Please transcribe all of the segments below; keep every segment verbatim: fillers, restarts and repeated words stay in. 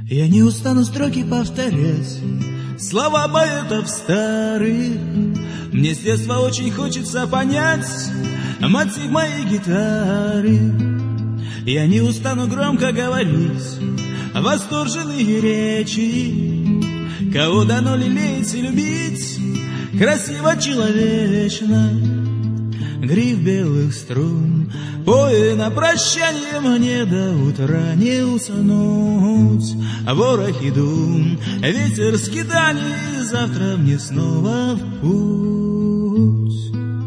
Я не устану строки повторять, слова поэтов старых. Мне с детства очень хочется понять мотив моей гитары. Я не устану громко говорить восторженные речи. Кого дано лелеять и любить красиво, человечно. Гриф белых струн, пой на прощание мне до утра не уснуть. Ворох и дум, ветер скитаний, завтра мне снова в путь.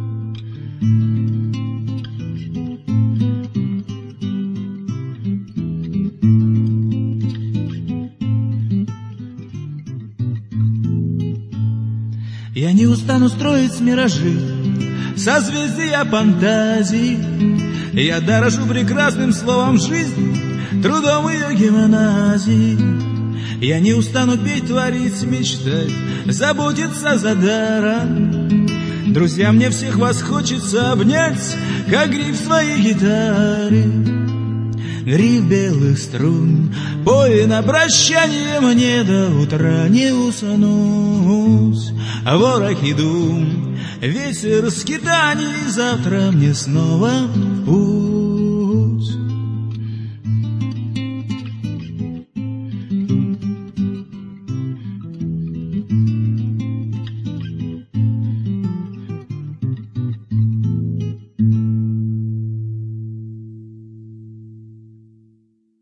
Я не устану строить миражи, созвездия фантазий. Я дорожу прекрасным словом жизнь, трудом ее гимназии. Я не устану петь, творить, мечтать, заботиться за даром. Друзья, мне всех вас хочется обнять, как гриф своей гитары. Гриф белых струн, пой на прощание мне до утра не уснуть. Ворох и дум, ветер скитаний, завтра мне снова в путь.